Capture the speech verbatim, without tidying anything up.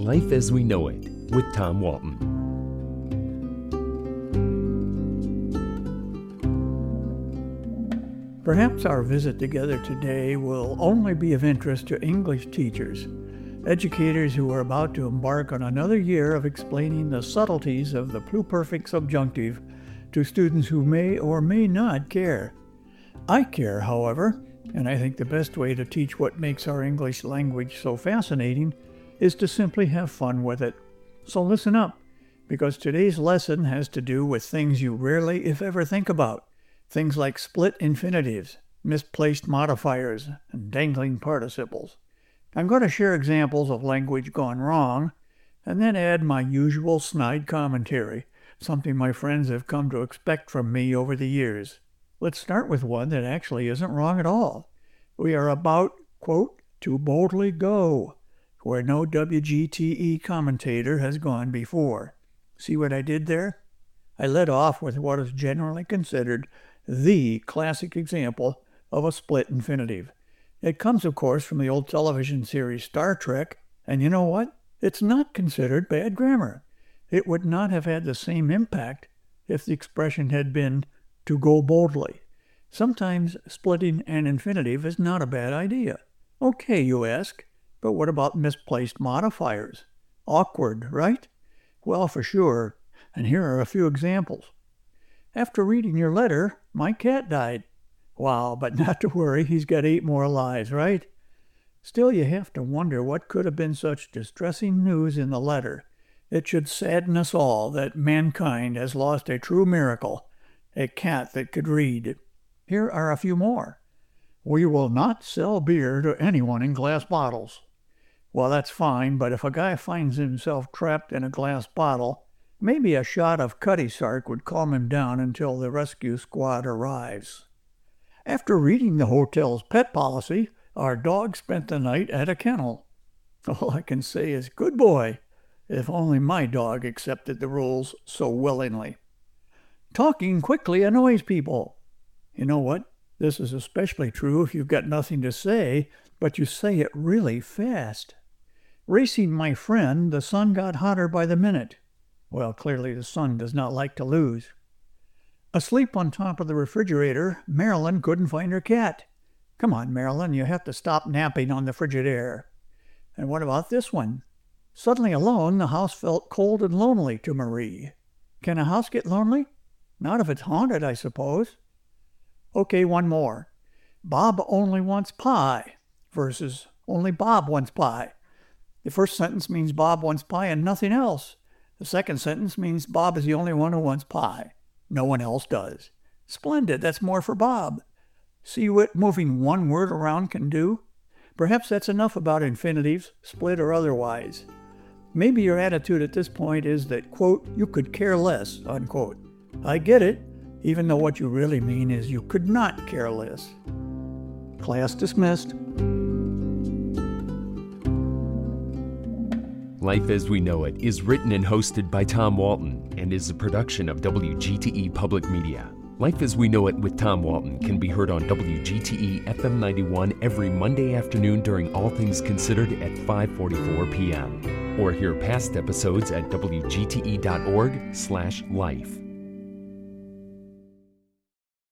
Life as We Know It with Tom Walton. Perhaps our visit together today will only be of interest to English teachers, educators who are about to embark on another year of explaining the subtleties of the pluperfect subjunctive to students who may or may not care. I care, however, and I think the best way to teach what makes our English language so fascinating is to simply have fun with it. So listen up, because today's lesson has to do with things you rarely, if ever, think about. Things like split infinitives, misplaced modifiers, and dangling participles. I'm going to share examples of language gone wrong, and then add my usual snide commentary, something my friends have come to expect from me over the years. Let's start with one that actually isn't wrong at all. We are about, quote, to boldly go, where no W G T E commentator has gone before. See what I did there? I led off with what is generally considered the classic example of a split infinitive. It comes, of course, from the old television series Star Trek, and you know what? It's not considered bad grammar. It would not have had the same impact if the expression had been to go boldly. Sometimes splitting an infinitive is not a bad idea. Okay, you ask, but what about misplaced modifiers? Awkward, right? Well, for sure, and here are a few examples. After reading your letter, my cat died. Wow, but not to worry, he's got eight more lives, right? Still, you have to wonder what could have been such distressing news in the letter. It should sadden us all that mankind has lost a true miracle, a cat that could read. Here are a few more. We will not sell beer to anyone in glass bottles. Well, that's fine, but if a guy finds himself trapped in a glass bottle, maybe a shot of Cutty Sark would calm him down until the rescue squad arrives. After reading the hotel's pet policy, our dog spent the night at a kennel. All I can say is, good boy, if only my dog accepted the rules so willingly. Talking quickly annoys people. You know what? This is especially true if you've got nothing to say, but you say it really fast. Racing my friend, the sun got hotter by the minute. Well, clearly the sun does not like to lose. Asleep on top of the refrigerator, Marilyn couldn't find her cat. Come on, Marilyn, you have to stop napping on the frigid air. And what about this one? Suddenly alone, the house felt cold and lonely to Marie. Can a house get lonely? Not if it's haunted, I suppose. Okay, one more. Bob only wants pie versus only Bob wants pie. The first sentence means Bob wants pie and nothing else. The second sentence means Bob is the only one who wants pie. No one else does. Splendid, that's more for Bob. See what moving one word around can do? Perhaps that's enough about infinitives, split or otherwise. Maybe your attitude at this point is that, quote, you could care less, unquote. I get it, even though what you really mean is you could not care less. Class dismissed. Life as We Know It is written and hosted by Tom Walton and is a production of W G T E Public Media. Life as We Know It with Tom Walton can be heard on W G T E F M ninety-one every Monday afternoon during All Things Considered at five forty-four p.m. Or hear past episodes at W G T E dot org slash life.